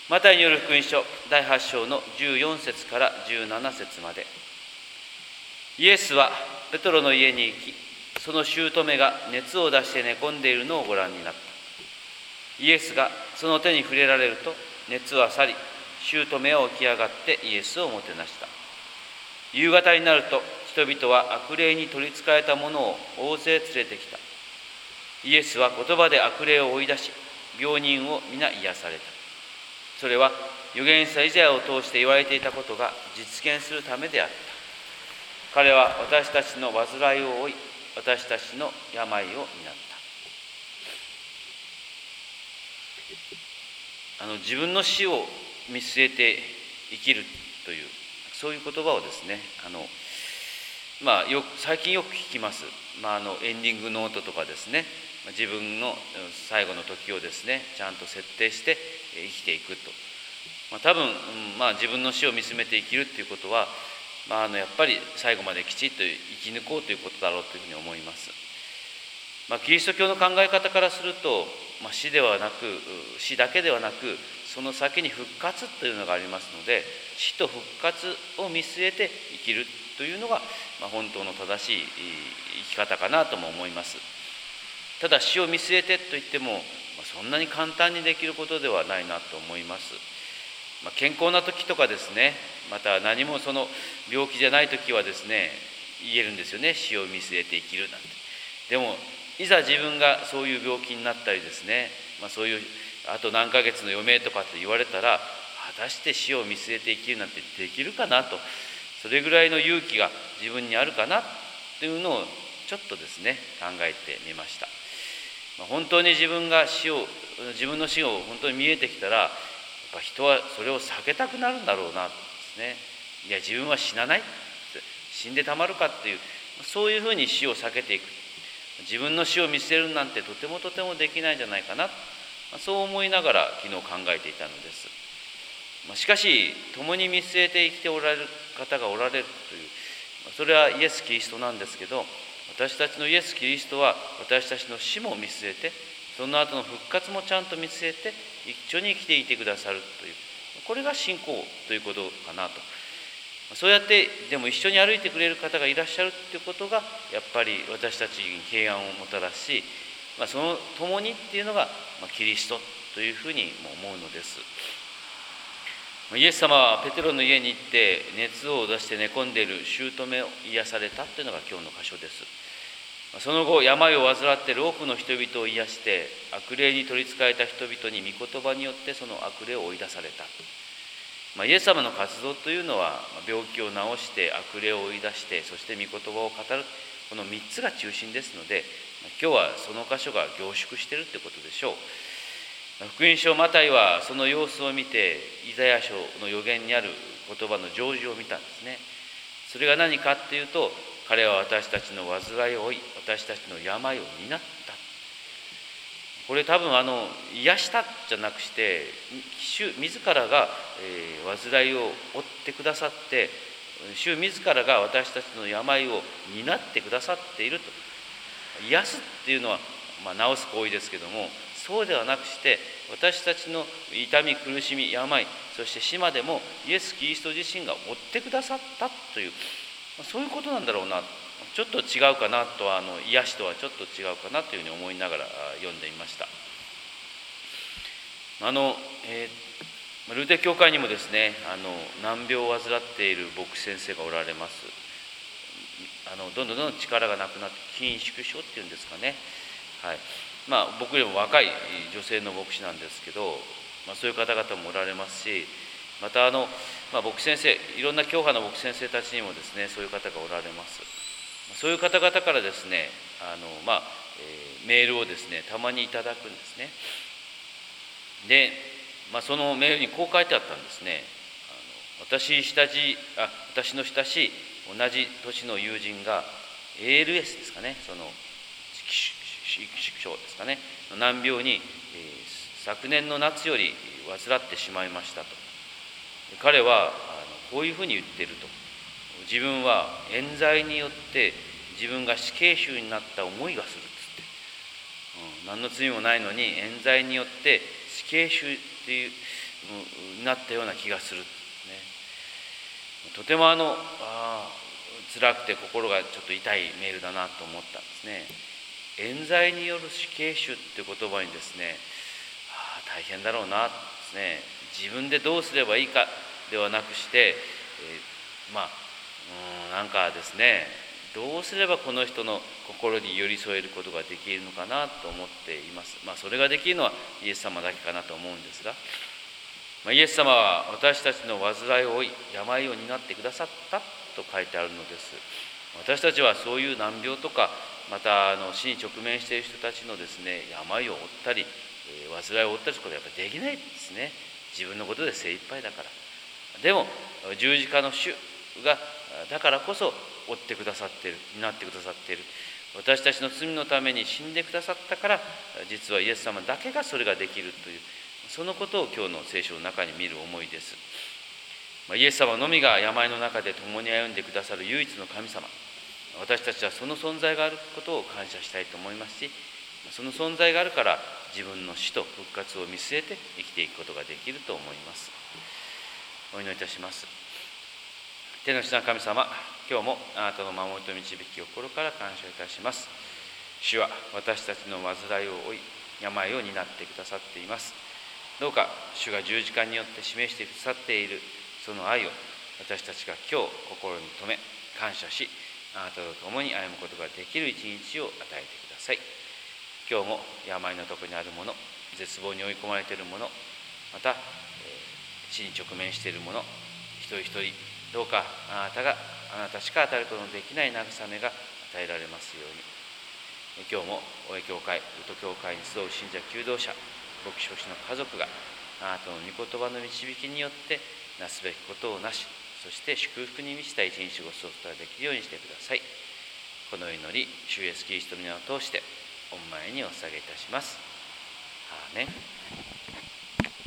マタイによる福音書第8章の14節から17節まで。イエスはペトロの家に行き、その姑が熱を出して寝込んでいるのをご覧になった。イエスがその手に触れられると熱は去り、姑は起き上がってイエスをもてなした。夕方になると人々は悪霊に取りつかれた者を大勢連れてきた。イエスは言葉で悪霊を追い出し、病人を皆癒された。それは預言者イザヤを通して言われていたことが実現するためであった。彼は私たちの患いを負い、私たちの病を担った。自分の死を見据えて生きるという、そういう言葉をですね、最近よく聞きます。エンディングノートとかですね、自分の最後の時をですね、ちゃんと設定して生きていくと。多分、自分の死を見つめて生きるということは、やっぱり最後まできちっと生き抜こうということだろうというふうに思います。キリスト教の考え方からすると、死だけではなく、その先に復活というのがありますので、死と復活を見据えて生きるというのが、本当の正しい生き方かなとも思います。ただ死を見据えてといっても、そんなに簡単にできることではないなと思います。健康な時とかですね、また何もその病気じゃない時はですね、言えるんですよね、死を見据えて生きるなんて。でもいざ自分がそういう病気になったりですね、そういうあと何ヶ月の余命とかって言われたら、果たして死を見据えて生きるなんてできるかなと、それぐらいの勇気が自分にあるかなというのをちょっとですね、考えてみました。本当に自分の死を本当に見えてきたら、やっぱ人はそれを避けたくなるんだろうなですね。いや、自分は死なない、死んでたまるかっていう、そういうふうに死を避けていく。自分の死を見据えるなんてとてもできないんじゃないかな、そう思いながら昨日考えていたのです。しかし共に見据えて生きておられる方がおられるという、それはイエス・キリストなんですけど、私たちのイエス・キリストは私たちの死も見据えて、その後の復活もちゃんと見据えて一緒に生きていてくださるという、これが信仰ということかなと。そうやってでも一緒に歩いてくれる方がいらっしゃるということが、やっぱり私たちに平安をもたらし、その共にっていうのがキリストというふうに思うのです。イエス様はペテロの家に行って熱を出して寝込んでいる姑を癒されたというのが今日の箇所です。その後、病を患っている多くの人々を癒して、悪霊に取りつかれた人々に御言葉によってその悪霊を追い出された。イエス様の活動というのは、病気を治して悪霊を追い出して、そして御言葉を語る、この3つが中心ですので、今日はその箇所が凝縮しているということでしょう。福音書マタイはその様子を見て、イザヤ書の預言にある言葉の成就を見たんですね。それが何かっていうと、彼は私たちの患いを負い、私たちの病を担った。これ多分癒したじゃなくして主自らが患いを負ってくださって、主自らが私たちの病を担ってくださっていると。癒すっていうのは、治す行為ですけども、そうではなくして私たちの痛み苦しみ病、そして死までもイエス・キリスト自身が負ってくださったという、そういうことなんだろうな。ちょっと違うかなとは、癒しとはちょっと違うかなというふうに思いながら読んでみました。ルーテ教会にもですね、難病を患っている牧師先生がおられます。どんどん力がなくなって筋縮症っていうんですかね、はい。僕よりも若い女性の牧師なんですけど、そういう方々もおられますし、また牧師先生、いろんな教派の牧師先生たちにもですね、そういう方がおられます。そういう方々からですね、メールをですね、たまにいただくんですね。で、そのメールにこう書いてあったんですね。私の親しい同じ年の友人が ALS ですかね、その縮小ですかね、難病に、昨年の夏より患ってしまいましたと。彼はこういうふうに言っていると。自分は冤罪によって自分が死刑囚になった思いがするっつって、何の罪もないのに冤罪によって死刑囚っていうになったような気がする、ね、とても辛くて心がちょっと痛いメールだなと思ったんですね。冤罪による死刑囚って言葉にですね、大変だろうなですね。自分でどうすればいいかではなくして、なんかですね、どうすればこの人の心に寄り添えることができるのかなと思っています。それができるのはイエス様だけかなと思うんですが、イエス様は私たちの患いを負い病を担ってくださったと書いてあるのです。私たちはそういう難病とか、また死に直面している人たちのですね、病を負ったり患いを負ったりすることはやっぱりできないですね。自分のことで精一杯だから。でも十字架の主がだからこそ負ってくださっている、担ってくださっている。私たちの罪のために死んでくださったから、実はイエス様だけがそれができるという、そのことを今日の聖書の中に見る思いです。イエス様のみが病の中で共に歩んでくださる唯一の神様。私たちはその存在があることを感謝したいと思いますし、その存在があるから自分の死と復活を見据えて生きていくことができると思います。お祈りいたします。天の父なる神様、今日もあなたの守りと導きを心から感謝いたします。主は私たちの患いを負い病を担ってくださっています。どうか主が十字架によって示してくださっているその愛を私たちが今日心に留め感謝し、あなたと共に歩むことができる一日を与えてください。今日も病のところにある者、絶望に追い込まれている者、また死に直面している者、一人一人どうかあなたしか与えることのできない慰めが与えられますように。今日も大江教会、宇都教会に集う信者求道者、牧師牧師の家族があなたの御言葉の導きによってなすべきことをなし、そして祝福に満ちた一日を過ごすことができるようにしてください。この祈り、主イエスキリストの皆を通して御前にお捧げいたします。アーメン。